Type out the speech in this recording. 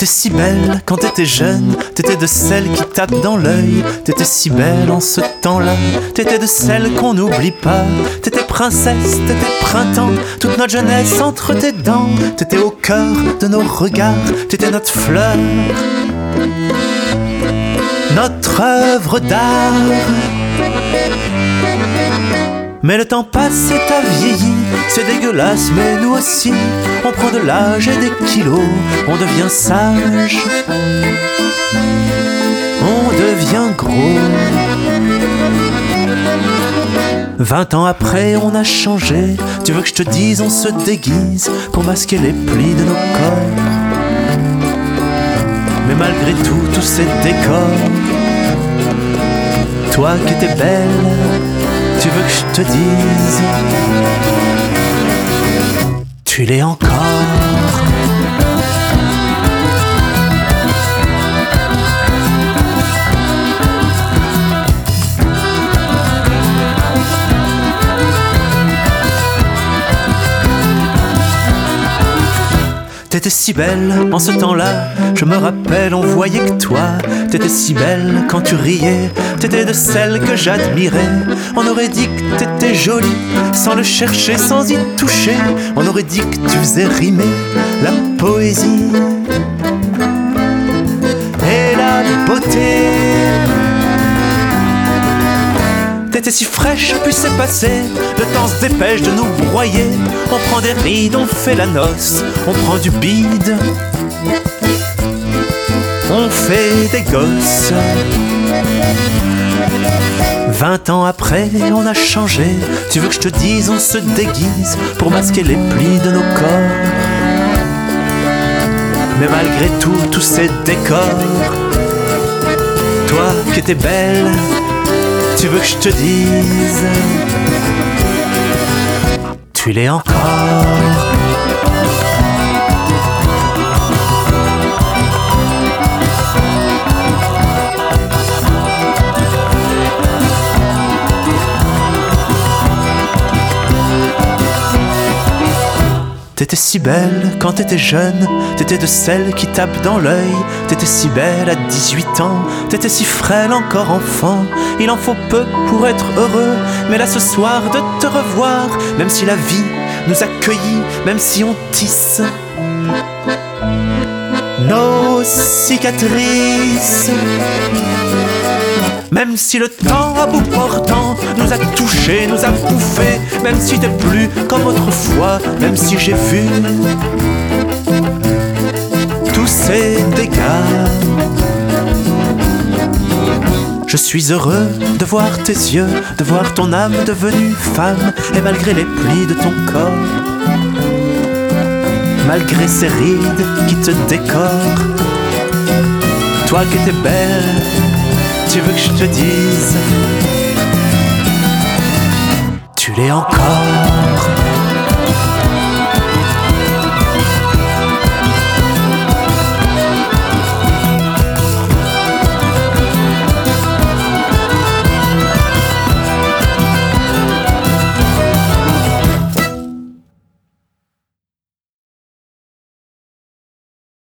T'étais si belle quand t'étais jeune, t'étais de celles qui tapent dans l'œil. T'étais si belle en ce temps-là, t'étais de celles qu'on n'oublie pas. T'étais princesse, t'étais printemps, toute notre jeunesse entre tes dents. T'étais au cœur de nos regards, t'étais notre fleur, notre œuvre d'art. Mais le temps passe et t'as vieilli, c'est dégueulasse mais nous aussi. On prend de l'âge et des kilos, on devient sage, on devient gros. 20 ans après on a changé, tu veux que je te dise on se déguise pour masquer les plis de nos corps. Mais malgré tout, tous ces décors, toi qui étais belle, tu veux que je te dise, tu l'es encore. T'étais si belle en ce temps-là, je me rappelle, on voyait que toi. T'étais si belle quand tu riais, t'étais de celles que j'admirais. On aurait dit que t'étais jolie, sans le chercher, sans y toucher. On aurait dit que tu faisais rimer la poésie et la beauté. T'étais si fraîche, puis c'est passé, le temps se dépêche de nous broyer. On prend des rides, on fait la noce, on prend du bide, on fait des gosses. 20 ans après, on a changé, tu veux que je te dise, on se déguise pour masquer les plis de nos corps. Mais malgré tout, tous ces décors, toi qui étais belle, tu veux que je te dise, tu l'es encore. T'étais si belle quand t'étais jeune, t'étais de celles qui tapent dans l'œil. T'étais si belle à 18 ans, t'étais si frêle encore enfant. Il en faut peu pour être heureux, mais là ce soir de te revoir, même si la vie nous accueillit, même si on tisse nos cicatrices, même si le temps à bout portant nous a touchés, nous a bouffés, même si t'es plus comme autrefois, même si j'ai vu tous ces dégâts. Je suis heureux de voir tes yeux, de voir ton âme devenue femme, et malgré les plis de ton corps, malgré ces rides qui te décorent, toi qui étais belle, tu veux que je te dise, tu l'es encore.